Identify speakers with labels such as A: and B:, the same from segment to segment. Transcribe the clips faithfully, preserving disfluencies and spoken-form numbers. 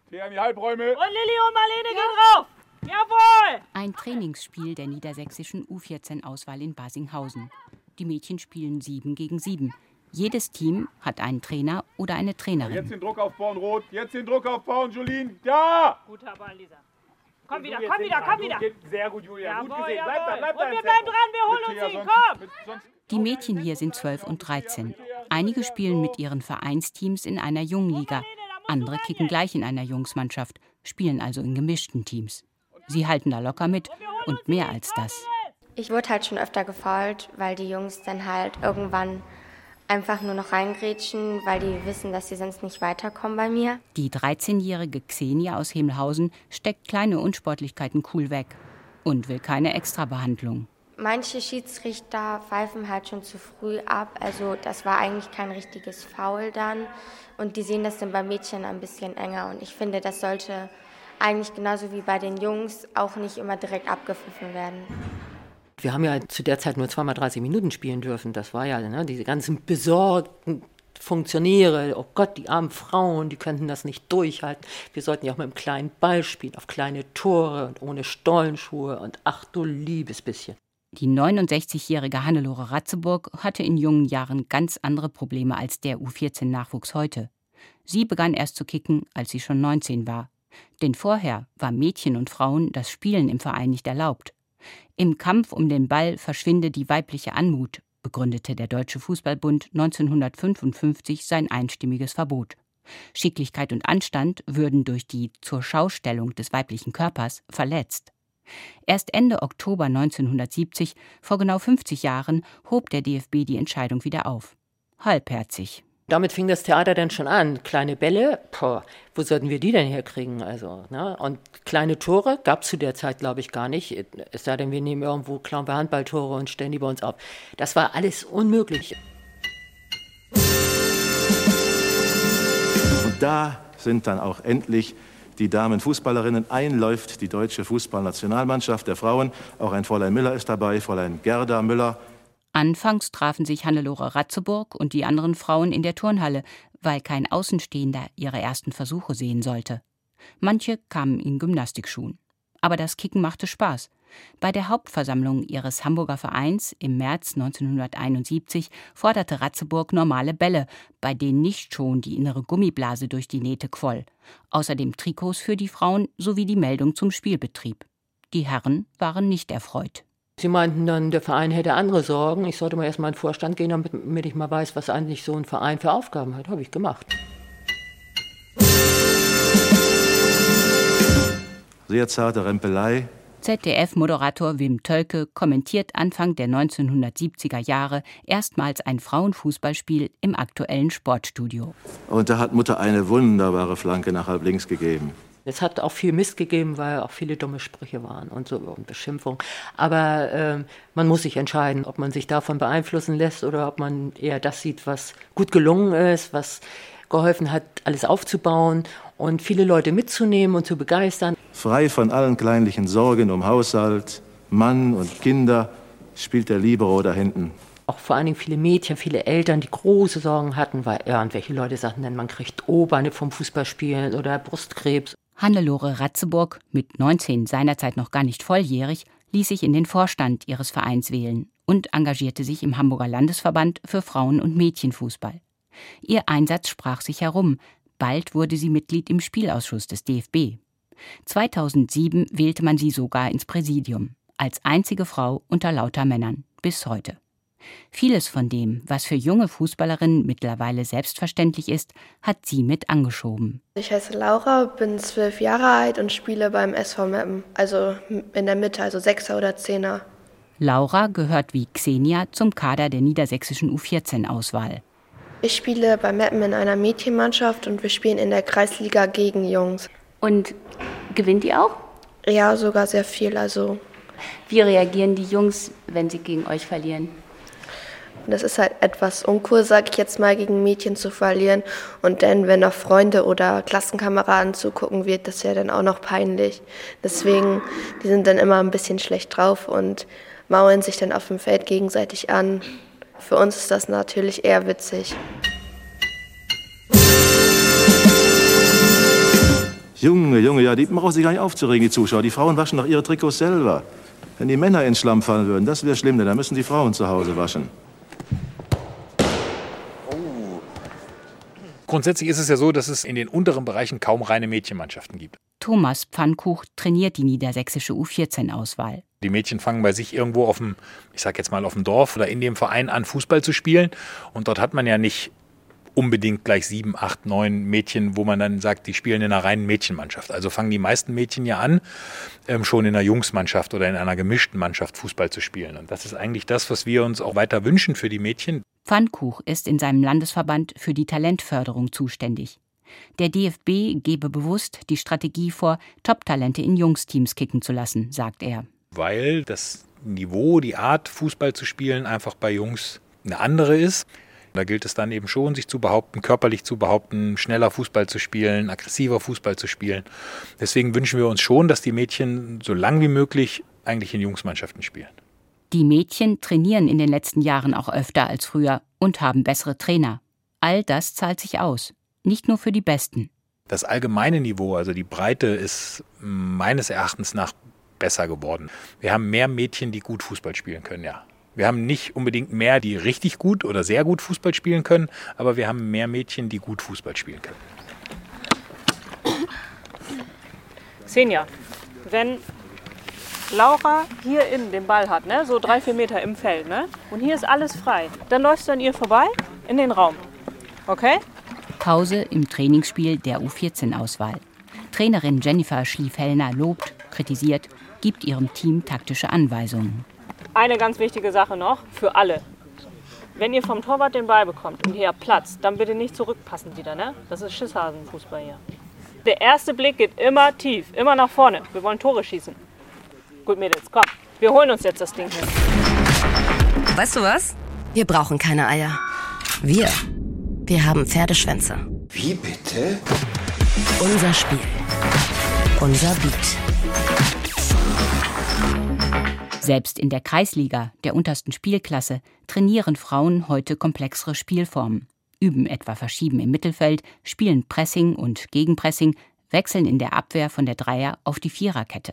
A: Hier an die Halbräume.
B: Und Lilly und Marlene ja. gehen rauf. Jawohl!
C: Ein Trainingsspiel der niedersächsischen U vierzehn Auswahl in Barsinghausen. Die Mädchen spielen sieben gegen sieben. Jedes Team hat einen Trainer oder eine Trainerin.
A: Jetzt den Druck aufbauen, Rot. Jetzt den Druck aufbauen, Julien. Ja!
B: Guter Ball, Lisa. Komm wieder, komm wieder, komm wieder.
A: Sehr gut, Julia.
B: Jawohl,
A: gut gesehen.
B: Jawohl.
A: Bleib da, bleib da.
B: Und wir bleiben dran, wir holen uns ihn. Komm!
C: Die Mädchen hier sind zwölf und dreizehn. Einige spielen mit ihren Vereinsteams in einer Jungenliga. Andere kicken gleich in einer Jungsmannschaft, spielen also in gemischten Teams. Sie halten da locker mit und mehr als das.
D: Ich wurde halt schon öfter gefoult, weil die Jungs dann halt irgendwann einfach nur noch reingrätschen, weil die wissen, dass sie sonst nicht weiterkommen bei mir.
C: Die dreizehnjährige Xenia aus Himmelhausen steckt kleine Unsportlichkeiten cool weg und will keine Extrabehandlung.
D: Manche Schiedsrichter pfeifen halt schon zu früh ab, also das war eigentlich kein richtiges Foul dann. Und die sehen das dann bei Mädchen ein bisschen enger und ich finde, das sollte eigentlich genauso wie bei den Jungs auch nicht immer direkt abgepfiffen werden.
E: Wir haben ja zu der Zeit nur zweimal dreißig Minuten spielen dürfen. Das war ja, ne, diese ganzen besorgten Funktionäre, oh Gott, die armen Frauen, die könnten das nicht durchhalten. Wir sollten ja auch mit einem kleinen Ball spielen, auf kleine Tore und ohne Stollenschuhe und ach du liebes bisschen.
C: Die neunundsechzigjährige Hannelore Ratzeburg hatte in jungen Jahren ganz andere Probleme als der U vierzehn Nachwuchs heute. Sie begann erst zu kicken, als sie schon neunzehn war. Denn vorher war Mädchen und Frauen das Spielen im Verein nicht erlaubt. Im Kampf um den Ball verschwinde die weibliche Anmut, begründete der Deutsche Fußballbund neunzehnhundertfünfundfünfzig sein einstimmiges Verbot. Schicklichkeit und Anstand würden durch die Zurschaustellung des weiblichen Körpers verletzt. Erst Ende Oktober neunzehnhundertsiebzig, vor genau fünfzig Jahren, hob der D F B die Entscheidung wieder auf. Halbherzig.
E: Damit fing das Theater dann schon an. Kleine Bälle, boah, wo sollten wir die denn herkriegen? Also, ne? Und kleine Tore gab es zu der Zeit, glaube ich, gar nicht. Es sei denn, wir nehmen irgendwo, klauen wir Handballtore und stellen die bei uns auf. Das war alles unmöglich.
F: Und da sind dann auch endlich die Damenfußballerinnen. Einläuft die deutsche Fußballnationalmannschaft der Frauen. Auch ein Fräulein Müller ist dabei, Fräulein Gerda Müller.
C: Anfangs trafen sich Hannelore Ratzeburg und die anderen Frauen in der Turnhalle, weil kein Außenstehender ihre ersten Versuche sehen sollte. Manche kamen in Gymnastikschuhen. Aber das Kicken machte Spaß. Bei der Hauptversammlung ihres Hamburger Vereins im März neunzehnhunderteinundsiebzig forderte Ratzeburg normale Bälle, bei denen nicht schon die innere Gummiblase durch die Nähte quoll. Außerdem Trikots für die Frauen sowie die Meldung zum Spielbetrieb. Die Herren waren nicht erfreut.
E: Sie meinten dann, der Verein hätte andere Sorgen. Ich sollte mal erst mal in den Vorstand gehen, damit, damit ich mal weiß, was eigentlich so ein Verein für Aufgaben hat. Habe ich gemacht.
F: Sehr zarte Rempelei.
C: Z D F-Moderator Wim Tölke kommentiert Anfang der neunzehnhundertsiebziger Jahre erstmals ein Frauenfußballspiel im aktuellen Sportstudio.
F: Und da hat Mutter eine wunderbare Flanke nach halb links gegeben.
E: Es hat auch viel Mist gegeben, weil auch viele dumme Sprüche waren und so und Beschimpfung. Aber äh, man muss sich entscheiden, ob man sich davon beeinflussen lässt oder ob man eher das sieht, was gut gelungen ist, was geholfen hat, alles aufzubauen und viele Leute mitzunehmen und zu begeistern.
F: Frei von allen kleinlichen Sorgen um Haushalt, Mann und Kinder spielt der Libero da hinten.
E: Auch vor allen Dingen viele Mädchen, viele Eltern, die große Sorgen hatten, weil irgendwelche Leute sagten dann, man kriegt O-Beine vom Fußballspielen oder Brustkrebs.
C: Hannelore Ratzeburg, mit neunzehn seinerzeit noch gar nicht volljährig, ließ sich in den Vorstand ihres Vereins wählen und engagierte sich im Hamburger Landesverband für Frauen- und Mädchenfußball. Ihr Einsatz sprach sich herum. Bald wurde sie Mitglied im Spielausschuss des D F B. zweitausendsieben wählte man sie sogar ins Präsidium, als einzige Frau unter lauter Männern, bis heute. Vieles von dem, was für junge Fußballerinnen mittlerweile selbstverständlich ist, hat sie mit angeschoben.
G: Ich heiße Laura, bin zwölf Jahre alt und spiele beim S V Meppen, also in der Mitte, also Sechser oder Zehner.
C: Laura gehört wie Xenia zum Kader der niedersächsischen U vierzehn Auswahl.
G: Ich spiele bei Meppen in einer Mädchenmannschaft und wir spielen in der Kreisliga gegen Jungs.
H: Und gewinnt ihr auch?
G: Ja, sogar sehr viel. Also.
H: Wie reagieren die Jungs, wenn sie gegen euch verlieren?
G: Das ist halt etwas uncool, sag ich jetzt mal, gegen Mädchen zu verlieren. Und dann, wenn noch Freunde oder Klassenkameraden zugucken, wird das ja dann auch noch peinlich. Deswegen, die sind dann immer ein bisschen schlecht drauf und maulen sich dann auf dem Feld gegenseitig an. Für uns ist das natürlich eher witzig.
F: Junge, Junge, ja, die brauchen sich gar nicht aufzuregen, die Zuschauer. Die Frauen waschen doch ihre Trikots selber. Wenn die Männer ins Schlamm fallen würden, das wäre schlimm, denn dann müssen die Frauen zu Hause waschen.
I: Grundsätzlich ist es ja so, dass es in den unteren Bereichen kaum reine Mädchenmannschaften gibt.
C: Thomas Pfannkuch trainiert die niedersächsische U vierzehn Auswahl.
I: Die Mädchen fangen bei sich irgendwo auf dem, ich sag jetzt mal auf dem Dorf oder in dem Verein an, Fußball zu spielen. Und dort hat man ja nicht unbedingt gleich sieben, acht, neun Mädchen, wo man dann sagt, die spielen in einer reinen Mädchenmannschaft. Also fangen die meisten Mädchen ja an, ähm, schon in einer Jungsmannschaft oder in einer gemischten Mannschaft Fußball zu spielen. Und das ist eigentlich das, was wir uns auch weiter wünschen für die Mädchen.
C: Pfannkuch ist in seinem Landesverband für die Talentförderung zuständig. Der D F B gebe bewusst die Strategie vor, Top-Talente in Jungsteams kicken zu lassen, sagt er.
I: Weil das Niveau, die Art, Fußball zu spielen, einfach bei Jungs eine andere ist. Da gilt es dann eben schon, sich zu behaupten, körperlich zu behaupten, schneller Fußball zu spielen, aggressiver Fußball zu spielen. Deswegen wünschen wir uns schon, dass die Mädchen so lang wie möglich eigentlich in Jungsmannschaften spielen.
C: Die Mädchen trainieren in den letzten Jahren auch öfter als früher und haben bessere Trainer. All das zahlt sich aus. Nicht nur für die Besten.
I: Das allgemeine Niveau, also die Breite, ist meines Erachtens nach besser geworden. Wir haben mehr Mädchen, die gut Fußball spielen können, ja. Wir haben nicht unbedingt mehr, die richtig gut oder sehr gut Fußball spielen können, aber wir haben mehr Mädchen, die gut Fußball spielen können.
B: Xenia, wenn Laura hier innen den Ball hat, ne, so drei, vier Meter im Feld, ne, und hier ist alles frei, dann läufst du an ihr vorbei in den Raum. Okay?
C: Pause im Trainingsspiel der U vierzehn Auswahl. Trainerin Jennifer Schlief-Hellner lobt, kritisiert, gibt ihrem Team taktische Anweisungen.
B: Eine ganz wichtige Sache noch für alle. Wenn ihr vom Torwart den Ball bekommt und hier platzt, dann bitte nicht zurückpassen wieder, ne? Das ist Schisshasenfußball hier. Der erste Blick geht immer tief, immer nach vorne. Wir wollen Tore schießen. Gut, Mädels, komm. Wir holen uns jetzt das Ding hin.
J: Weißt du was? Wir brauchen keine Eier. Wir. Wir haben Pferdeschwänze.
K: Wie bitte?
J: Unser Spiel. Unser Beat.
C: Selbst in der Kreisliga, der untersten Spielklasse, trainieren Frauen heute komplexere Spielformen. Üben etwa Verschieben im Mittelfeld, spielen Pressing und Gegenpressing, wechseln in der Abwehr von der Dreier- auf die Viererkette.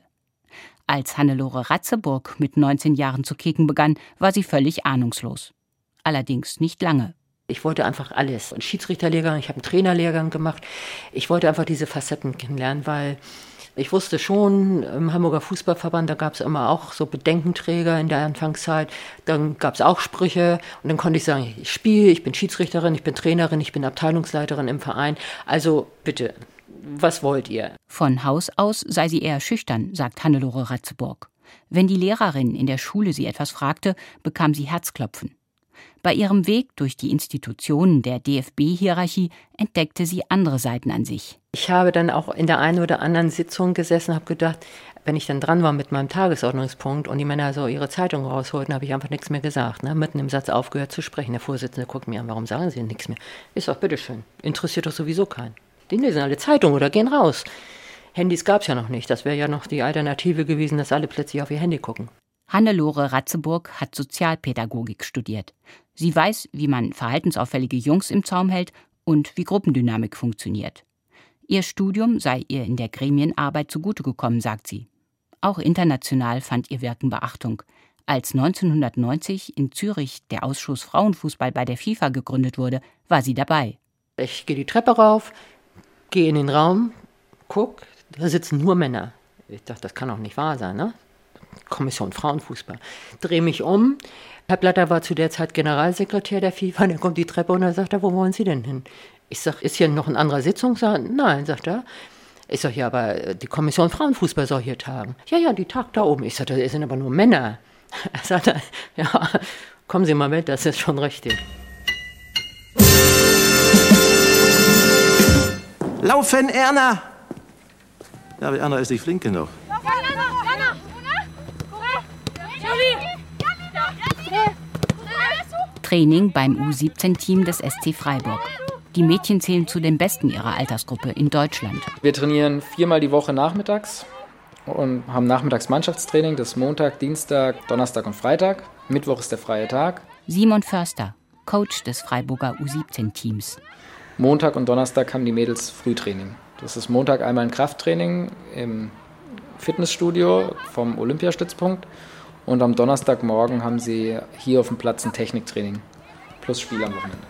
C: Als Hannelore Ratzeburg mit neunzehn Jahren zu kicken begann, war sie völlig ahnungslos. Allerdings nicht lange.
E: Ich wollte einfach alles. Einen Schiedsrichterlehrgang, ich habe einen Trainerlehrgang gemacht. Ich wollte einfach diese Facetten kennenlernen, weil ich wusste schon, im Hamburger Fußballverband, da gab es immer auch so Bedenkenträger in der Anfangszeit. Dann gab es auch Sprüche und dann konnte ich sagen, ich spiele, ich bin Schiedsrichterin, ich bin Trainerin, ich bin Abteilungsleiterin im Verein. Also bitte, was wollt ihr?
C: Von Haus aus sei sie eher schüchtern, sagt Hannelore Ratzeburg. Wenn die Lehrerin in der Schule sie etwas fragte, bekam sie Herzklopfen. Bei ihrem Weg durch die Institutionen der D F B-Hierarchie entdeckte sie andere Seiten an sich.
E: Ich habe dann auch in der einen oder anderen Sitzung gesessen und habe gedacht, wenn ich dann dran war mit meinem Tagesordnungspunkt und die Männer so ihre Zeitung rausholten, habe ich einfach nichts mehr gesagt. Ne? Mitten im Satz aufgehört zu sprechen. Der Vorsitzende guckt mir an, warum sagen Sie nichts mehr? Ist doch bitteschön, interessiert doch sowieso keinen. Die lesen alle Zeitung oder gehen raus. Handys gab es ja noch nicht. Das wäre ja noch die Alternative gewesen, dass alle plötzlich auf ihr Handy gucken.
C: Hannelore Ratzeburg hat Sozialpädagogik studiert. Sie weiß, wie man verhaltensauffällige Jungs im Zaum hält und wie Gruppendynamik funktioniert. Ihr Studium sei ihr in der Gremienarbeit zugute gekommen, sagt sie. Auch international fand ihr Wirken Beachtung. Als neunzehnhundertneunzig in Zürich der Ausschuss Frauenfußball bei der FIFA gegründet wurde, war sie dabei.
E: Ich gehe die Treppe rauf, gehe in den Raum, guck, da sitzen nur Männer. Ich dachte, das kann doch nicht wahr sein, ne? Kommission Frauenfußball. Drehe mich um. Herr Blatter war zu der Zeit Generalsekretär der FIFA. Dann kommt die Treppe und dann sagt er, wo wollen Sie denn hin? Ich sage, ist hier noch ein anderer Sitzungssaal? Nein, sagt er. Ich sage, ja, aber die Kommission Frauenfußball soll hier tagen. Ja, ja, die tagt da oben. Ich sage, das sind aber nur Männer. Er sagt, ja, kommen Sie mal mit, das ist schon richtig.
F: Laufen, Erna! Ja, aber Erna ist nicht flink genug.
C: Training beim U siebzehn-Team des S C Freiburg. Die Mädchen zählen zu den Besten ihrer Altersgruppe in Deutschland.
L: Wir trainieren viermal die Woche nachmittags und haben nachmittags Mannschaftstraining. Das ist Montag, Dienstag, Donnerstag und Freitag. Mittwoch ist der freie Tag.
C: Simon Förster, Coach des Freiburger U siebzehn-Teams.
L: Montag und Donnerstag haben die Mädels Frühtraining. Das ist Montag einmal ein Krafttraining im Fitnessstudio vom Olympiastützpunkt und am Donnerstagmorgen haben sie hier auf dem Platz ein Techniktraining plus Spiel am Wochenende.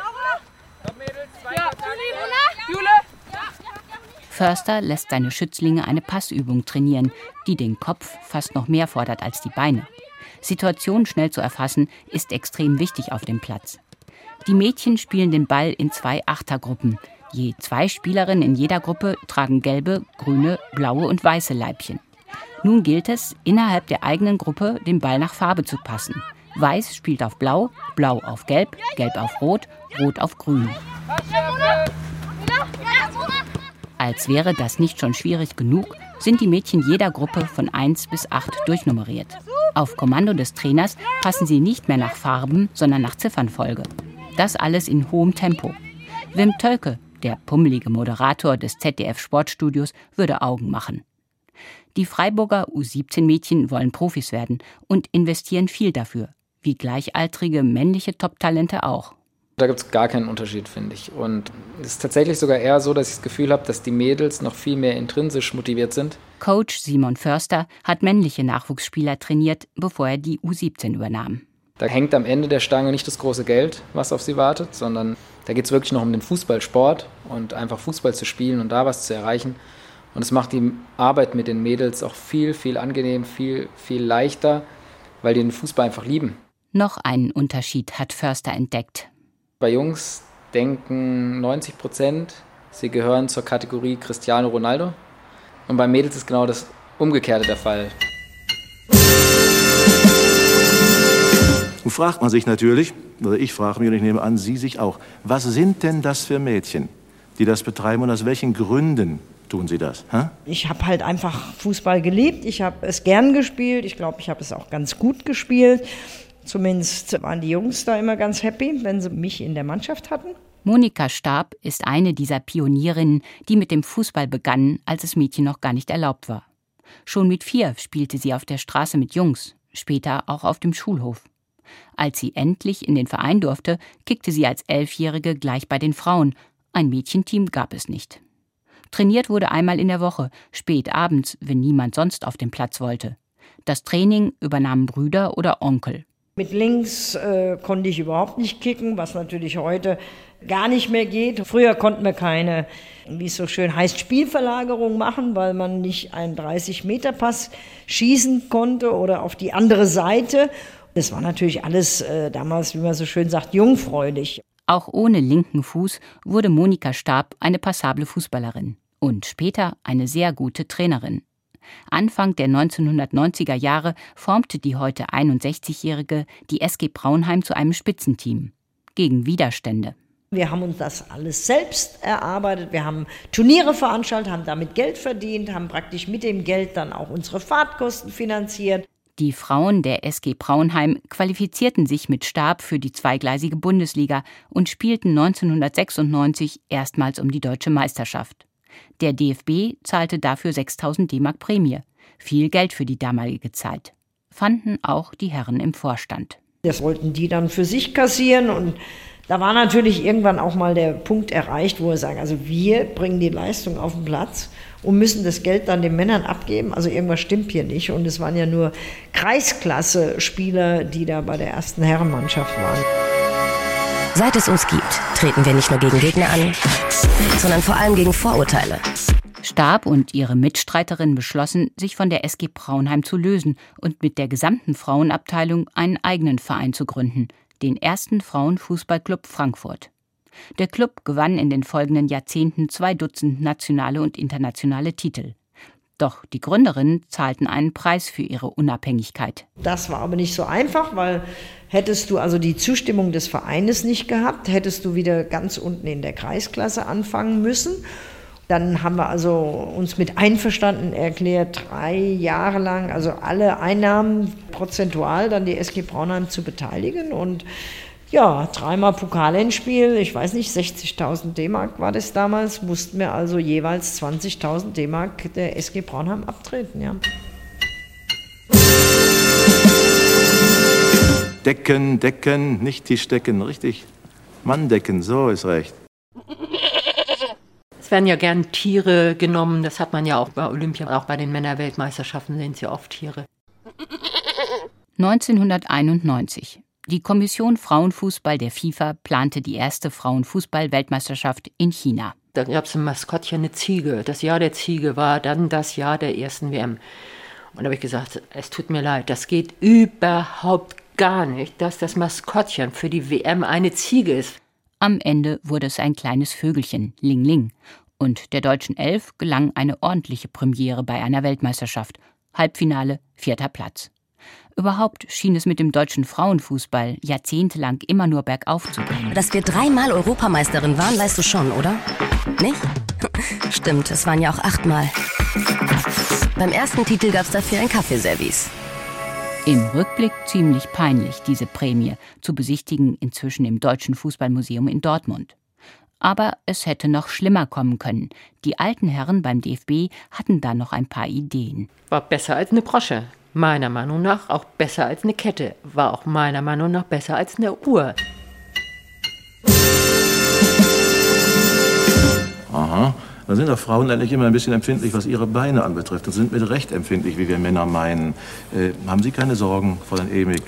C: Förster lässt seine Schützlinge eine Passübung trainieren, die den Kopf fast noch mehr fordert als die Beine. Situationen schnell zu erfassen, ist extrem wichtig auf dem Platz. Die Mädchen spielen den Ball in zwei Achtergruppen. Je zwei Spielerinnen in jeder Gruppe tragen gelbe, grüne, blaue und weiße Leibchen. Nun gilt es, innerhalb der eigenen Gruppe den Ball nach Farbe zu passen. Weiß spielt auf Blau, Blau auf Gelb, Gelb auf Rot, Rot auf Grün. Als wäre das nicht schon schwierig genug, sind die Mädchen jeder Gruppe von eins bis acht durchnummeriert. Auf Kommando des Trainers passen sie nicht mehr nach Farben, sondern nach Ziffernfolge. Das alles in hohem Tempo. Wim Tölke, der pummelige Moderator des Z D F-Sportstudios, würde Augen machen. Die Freiburger U siebzehn Mädchen wollen Profis werden und investieren viel dafür, wie gleichaltrige männliche Top-Talente auch.
L: Da gibt es gar keinen Unterschied, finde ich. Und es ist tatsächlich sogar eher so, dass ich das Gefühl habe, dass die Mädels noch viel mehr intrinsisch motiviert sind.
C: Coach Simon Förster hat männliche Nachwuchsspieler trainiert, bevor er die U siebzehn übernahm.
L: Da hängt am Ende der Stange nicht das große Geld, was auf sie wartet, sondern da geht es wirklich noch um den Fußballsport und einfach Fußball zu spielen und da was zu erreichen. Und es macht die Arbeit mit den Mädels auch viel, viel angenehm, viel, viel leichter, weil die den Fußball einfach lieben.
C: Noch einen Unterschied hat Förster entdeckt.
L: Bei Jungs denken neunzig Prozent, sie gehören zur Kategorie Cristiano Ronaldo. Und bei Mädels ist genau das Umgekehrte der Fall.
F: Nun fragt man sich natürlich, oder ich frage mich und ich nehme an, Sie sich auch, was sind denn das für Mädchen, die das betreiben und aus welchen Gründen tun sie das? Hä?
K: Ich habe halt einfach Fußball geliebt, ich habe es gern gespielt, ich glaube, ich habe es auch ganz gut gespielt. Zumindest waren die Jungs da immer ganz happy, wenn sie mich in der Mannschaft hatten.
C: Monika Stab ist eine dieser Pionierinnen, die mit dem Fußball begannen, als es Mädchen noch gar nicht erlaubt war. Schon mit vier spielte sie auf der Straße mit Jungs, später auch auf dem Schulhof. Als sie endlich in den Verein durfte, kickte sie als Elfjährige gleich bei den Frauen. Ein Mädchenteam gab es nicht. Trainiert wurde einmal in der Woche, spät abends, wenn niemand sonst auf dem Platz wollte. Das Training übernahmen Brüder oder Onkel.
K: Mit links äh, konnte ich überhaupt nicht kicken, was natürlich heute gar nicht mehr geht. Früher konnten wir keine, wie es so schön heißt, Spielverlagerung machen, weil man nicht einen dreißig-Meter-Pass schießen konnte oder auf die andere Seite. Das war natürlich alles äh, damals, wie man so schön sagt, jungfräulich.
C: Auch ohne linken Fuß wurde Monika Stab eine passable Fußballerin und später eine sehr gute Trainerin. Anfang der neunzehnhundertneunziger Jahre formte die heute einundsechzigjährige die S G Braunheim zu einem Spitzenteam. Gegen Widerstände.
K: Wir haben uns das alles selbst erarbeitet. Wir haben Turniere veranstaltet, haben damit Geld verdient, haben praktisch mit dem Geld dann auch unsere Fahrtkosten finanziert.
C: Die Frauen der S G Braunheim qualifizierten sich mit Stab für die zweigleisige Bundesliga und spielten neunzehnhundertsechsundneunzig erstmals um die deutsche Meisterschaft. Der D F B zahlte dafür sechstausend D-Mark Prämie. Viel Geld für die damalige Zeit. Fanden auch die Herren im Vorstand.
K: Das wollten die dann für sich kassieren und da war natürlich irgendwann auch mal der Punkt erreicht, wo wir sagen, also wir bringen die Leistung auf den Platz und müssen das Geld dann den Männern abgeben. Also irgendwas stimmt hier nicht. Und es waren ja nur Kreisklasse-Spieler, die da bei der ersten Herrenmannschaft waren.
J: Seit es uns gibt, treten wir nicht nur gegen Gegner an, sondern vor allem gegen Vorurteile.
C: Stab und ihre Mitstreiterin beschlossen, sich von der S G Braunheim zu lösen und mit der gesamten Frauenabteilung einen eigenen Verein zu gründen, den ersten Frauenfußballclub Frankfurt. Der Club gewann in den folgenden Jahrzehnten zwei Dutzend nationale und internationale Titel. Doch die Gründerinnen zahlten einen Preis für ihre Unabhängigkeit.
K: Das war aber nicht so einfach, weil hättest du also die Zustimmung des Vereines nicht gehabt, hättest du wieder ganz unten in der Kreisklasse anfangen müssen. Dann haben wir also uns mit einverstanden erklärt, drei Jahre lang, also alle Einnahmen prozentual dann die S G Braunheim zu beteiligen. Und ja, dreimal Pokalendspiel, ich weiß nicht, sechzigtausend D-Mark war das damals, mussten wir also jeweils zwanzigtausend D-Mark der S G Braunheim abtreten, ja.
F: Decken, decken, nicht Tischdecken, richtig. Manndecken, so ist recht.
E: Es werden ja gern Tiere genommen, das hat man ja auch bei Olympia, auch bei den Männerweltmeisterschaften sind es ja oft Tiere.
C: neunzehnhunderteinundneunzig. Die Kommission Frauenfußball der FIFA plante die erste Frauenfußball-Weltmeisterschaft in China.
E: Da gab es ein Maskottchen, eine Ziege. Das Jahr der Ziege war dann das Jahr der ersten W M. Und da habe ich gesagt, es tut mir leid, das geht überhaupt gar nicht, dass das Maskottchen für die W M eine Ziege ist.
C: Am Ende wurde es ein kleines Vögelchen, Ling Ling. Und der deutschen Elf gelang eine ordentliche Premiere bei einer Weltmeisterschaft. Halbfinale, vierter Platz. Überhaupt schien es mit dem deutschen Frauenfußball jahrzehntelang immer nur bergauf zu gehen.
J: Dass wir dreimal Europameisterin waren, weißt du schon, oder? Nicht? Stimmt, es waren ja auch achtmal. Beim ersten Titel gab es dafür ein Kaffeeservice.
C: Im Rückblick ziemlich peinlich, diese Prämie zu besichtigen, inzwischen im Deutschen Fußballmuseum in Dortmund. Aber es hätte noch schlimmer kommen können. Die alten Herren beim D F B hatten da noch ein paar Ideen.
E: War besser als eine Brosche. Meiner Meinung nach auch besser als eine Kette. War auch meiner Meinung nach besser als eine Uhr.
F: Aha. Da sind doch Frauen eigentlich immer ein bisschen empfindlich, was ihre Beine anbetrifft. Und sind mit Recht empfindlich, wie wir Männer meinen. Äh, haben Sie keine Sorgen, Fräulein Emig?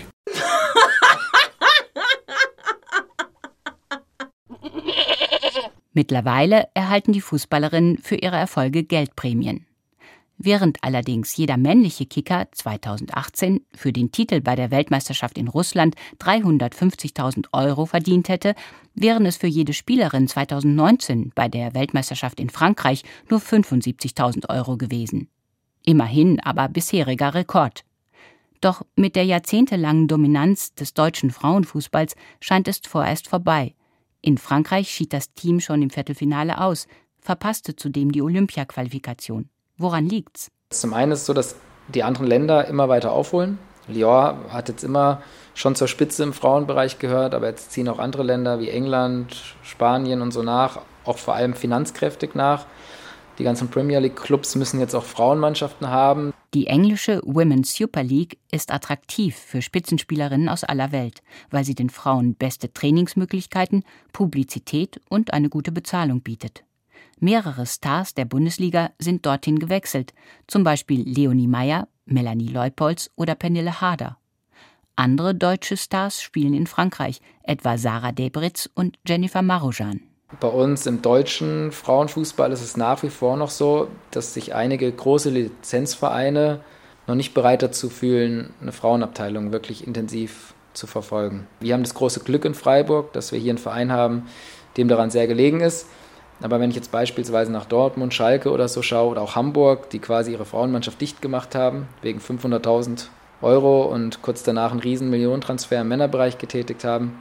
C: Mittlerweile erhalten die Fußballerinnen für ihre Erfolge Geldprämien. Während allerdings jeder männliche Kicker zweitausendachtzehn für den Titel bei der Weltmeisterschaft in Russland dreihundertfünfzigtausend Euro verdient hätte, wären es für jede Spielerin zweitausendneunzehn bei der Weltmeisterschaft in Frankreich nur fünfundsiebzigtausend Euro gewesen. Immerhin aber bisheriger Rekord. Doch mit der jahrzehntelangen Dominanz des deutschen Frauenfußballs scheint es vorerst vorbei. In Frankreich schied das Team schon im Viertelfinale aus, verpasste zudem die Olympia-Qualifikation. Woran liegt's?
L: Zum einen ist es so, dass die anderen Länder immer weiter aufholen. Lyon hat jetzt immer schon zur Spitze im Frauenbereich gehört, aber jetzt ziehen auch andere Länder wie England, Spanien und so nach, auch vor allem finanzkräftig nach. Die ganzen Premier League-Clubs müssen jetzt auch Frauenmannschaften haben.
C: Die englische Women's Super League ist attraktiv für Spitzenspielerinnen aus aller Welt, weil sie den Frauen beste Trainingsmöglichkeiten, Publizität und eine gute Bezahlung bietet. Mehrere Stars der Bundesliga sind dorthin gewechselt, zum Beispiel Leonie Meyer, Melanie Leupolz oder Pernille Harder. Andere deutsche Stars spielen in Frankreich, etwa Sarah Debritz und Jennifer Marujan.
L: Bei uns im deutschen Frauenfußball ist es nach wie vor noch so, dass sich einige große Lizenzvereine noch nicht bereit dazu fühlen, eine Frauenabteilung wirklich intensiv zu verfolgen. Wir haben das große Glück in Freiburg, dass wir hier einen Verein haben, dem daran sehr gelegen ist. Aber wenn ich jetzt beispielsweise nach Dortmund, Schalke oder so schaue oder auch Hamburg, die quasi ihre Frauenmannschaft dicht gemacht haben, wegen fünfhunderttausend Euro und kurz danach einen riesen Millionentransfer im Männerbereich getätigt haben,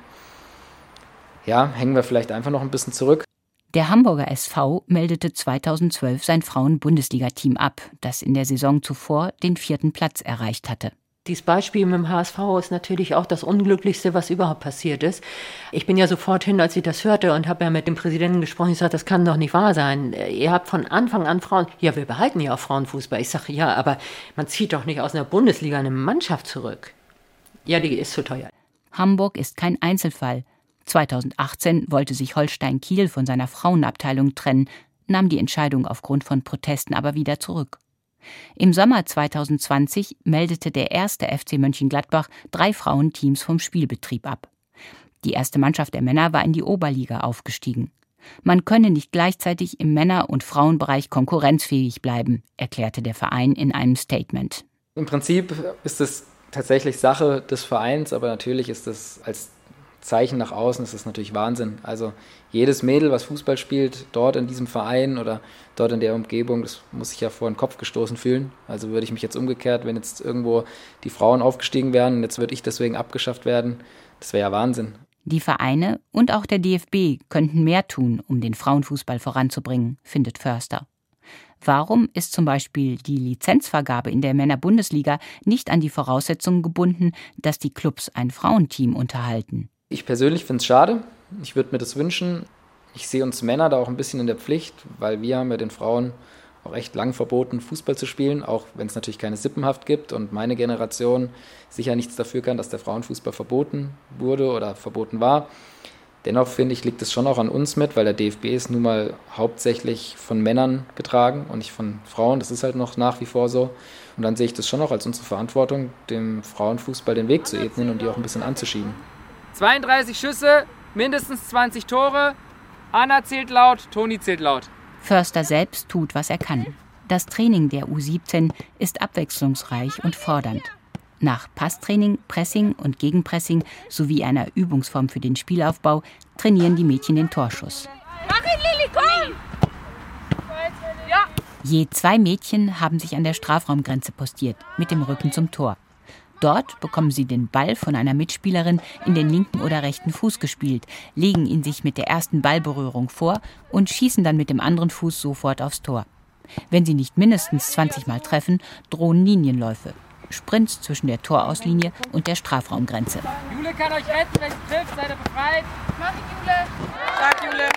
L: ja, hängen wir vielleicht einfach noch ein bisschen zurück.
C: Der Hamburger S V meldete zweitausendzwölf sein Frauen-Bundesliga-Team ab, das in der Saison zuvor den vierten Platz erreicht hatte.
E: Dieses Beispiel mit dem H S V ist natürlich auch das Unglücklichste, was überhaupt passiert ist. Ich bin ja sofort hin, als ich das hörte und habe ja mit dem Präsidenten gesprochen. Ich sagte, das kann doch nicht wahr sein. Ihr habt von Anfang an Frauen. Ja, wir behalten ja auch Frauenfußball. Ich sage, ja, aber man zieht doch nicht aus einer Bundesliga eine Mannschaft zurück. Ja, die ist zu teuer.
C: Hamburg ist kein Einzelfall. zweitausendachtzehn wollte sich Holstein Kiel von seiner Frauenabteilung trennen, nahm die Entscheidung aufgrund von Protesten aber wieder zurück. Im Sommer zweitausendzwanzig meldete der erste F C Mönchengladbach drei Frauenteams vom Spielbetrieb ab. Die erste Mannschaft der Männer war in die Oberliga aufgestiegen. Man könne nicht gleichzeitig im Männer- und Frauenbereich konkurrenzfähig bleiben, erklärte der Verein in einem Statement.
L: Im Prinzip ist es tatsächlich Sache des Vereins, aber natürlich ist es als Zeichen nach außen ist das natürlich Wahnsinn. Also jedes Mädel, was Fußball spielt, dort in diesem Verein oder dort in der Umgebung, das muss sich ja vor den Kopf gestoßen fühlen. Also würde ich mich jetzt umgekehrt, wenn jetzt irgendwo die Frauen aufgestiegen wären und jetzt würde ich deswegen abgeschafft werden, das wäre ja Wahnsinn.
C: Die Vereine und auch der D F B könnten mehr tun, um den Frauenfußball voranzubringen, findet Förster. Warum ist zum Beispiel die Lizenzvergabe in der Männerbundesliga nicht an die Voraussetzungen gebunden, dass die Clubs ein Frauenteam unterhalten?
L: Ich persönlich finde es schade. Ich würde mir das wünschen. Ich sehe uns Männer da auch ein bisschen in der Pflicht, weil wir haben ja den Frauen auch echt lang verboten, Fußball zu spielen, auch wenn es natürlich keine Sippenhaft gibt und meine Generation sicher nichts dafür kann, dass der Frauenfußball verboten wurde oder verboten war. Dennoch finde ich, liegt es schon auch an uns mit, weil der D F B ist nun mal hauptsächlich von Männern getragen und nicht von Frauen. Das ist halt noch nach wie vor so. Und dann sehe ich das schon auch als unsere Verantwortung, dem Frauenfußball den Weg zu ebnen und die auch ein bisschen anzuschieben.
M: zweiunddreißig Schüsse, mindestens zwanzig Tore. Anna zählt laut, Toni zählt laut.
C: Förster selbst tut, was er kann. Das Training der U siebzehn ist abwechslungsreich und fordernd. Nach Passtraining, Pressing und Gegenpressing sowie einer Übungsform für den Spielaufbau trainieren die Mädchen den Torschuss.
N: Mach ihn, Lili, komm! Ja.
C: Je zwei Mädchen haben sich an der Strafraumgrenze postiert, mit dem Rücken zum Tor. Dort bekommen sie den Ball von einer Mitspielerin in den linken oder rechten Fuß gespielt, legen ihn sich mit der ersten Ballberührung vor und schießen dann mit dem anderen Fuß sofort aufs Tor. Wenn sie nicht mindestens zwanzig Mal treffen, drohen Linienläufe. Sprints zwischen der Torauslinie und der Strafraumgrenze.
M: Jule kann euch retten, wenn sie trifft, seid ihr befreit.
N: Mach ich, Jule.
M: Sag, Jule.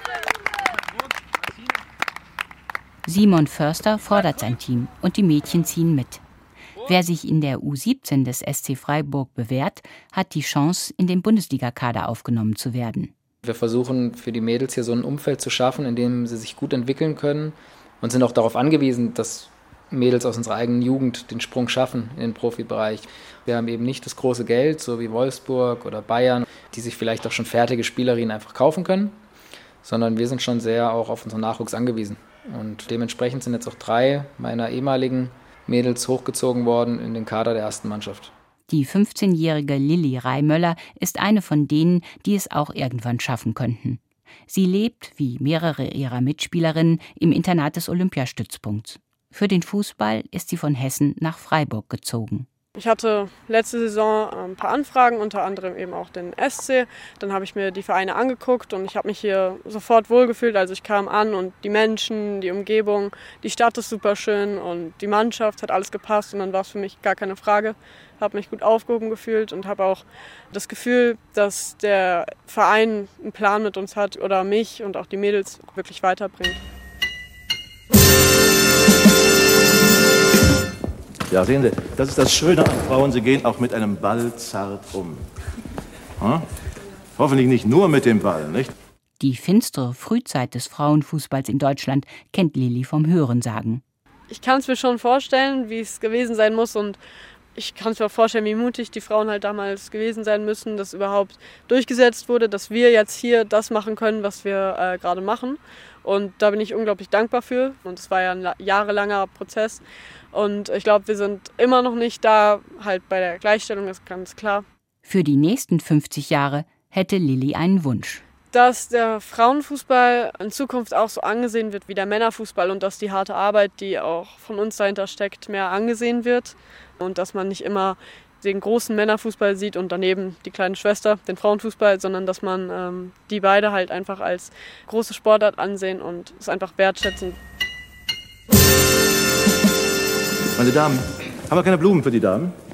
C: Simon Förster fordert sein Team und die Mädchen ziehen mit. Wer sich in der U siebzehn des S C Freiburg bewährt, hat die Chance, in den Bundesligakader aufgenommen zu werden.
L: Wir versuchen für die Mädels hier so ein Umfeld zu schaffen, in dem sie sich gut entwickeln können und sind auch darauf angewiesen, dass Mädels aus unserer eigenen Jugend den Sprung schaffen in den Profibereich. Wir haben eben nicht das große Geld, so wie Wolfsburg oder Bayern, die sich vielleicht auch schon fertige Spielerinnen einfach kaufen können, sondern wir sind schon sehr auch auf unseren Nachwuchs angewiesen. Und dementsprechend sind jetzt auch drei meiner ehemaligen Mädels hochgezogen worden in den Kader der ersten Mannschaft.
C: Die fünfzehnjährige Lilly Reimöller ist eine von denen, die es auch irgendwann schaffen könnten. Sie lebt, wie mehrere ihrer Mitspielerinnen, im Internat des Olympiastützpunkts. Für den Fußball ist sie von Hessen nach Freiburg gezogen.
O: Ich hatte letzte Saison ein paar Anfragen, unter anderem eben auch den S C. Dann habe ich mir die Vereine angeguckt und ich habe mich hier sofort wohlgefühlt. Also ich kam an und die Menschen, die Umgebung, die Stadt ist super schön und die Mannschaft hat alles gepasst. Und dann war es für mich gar keine Frage. Ich habe mich gut aufgehoben gefühlt und habe auch das Gefühl, dass der Verein einen Plan mit uns hat oder mich und auch die Mädels wirklich weiterbringt.
F: Ja, sehen Sie, das ist das Schöne an Frauen, sie gehen auch mit einem Ball zart um. Hm? Hoffentlich nicht nur mit dem Ball, nicht?
C: Die finstere Frühzeit des Frauenfußballs in Deutschland kennt Lilly vom Hörensagen.
O: Ich kann es mir schon vorstellen, wie es gewesen sein muss und ich kann es mir auch vorstellen, wie mutig die Frauen halt damals gewesen sein müssen, dass überhaupt durchgesetzt wurde, dass wir jetzt hier das machen können, was wir äh, gerade machen. Und da bin ich unglaublich dankbar für. Und es war ja ein jahrelanger Prozess. Und ich glaube, wir sind immer noch nicht da, halt bei der Gleichstellung ist ganz klar.
C: Für die nächsten fünfzig Jahre hätte Lilly einen Wunsch.
O: Dass der Frauenfußball in Zukunft auch so angesehen wird wie der Männerfußball und dass die harte Arbeit, die auch von uns dahinter steckt, mehr angesehen wird. Und dass man nicht immer den großen Männerfußball sieht und daneben die kleine Schwester, den Frauenfußball, sondern dass man ähm, die beide halt einfach als große Sportart ansehen und es einfach wertschätzen.
F: Meine Damen, haben wir keine Blumen für die Damen?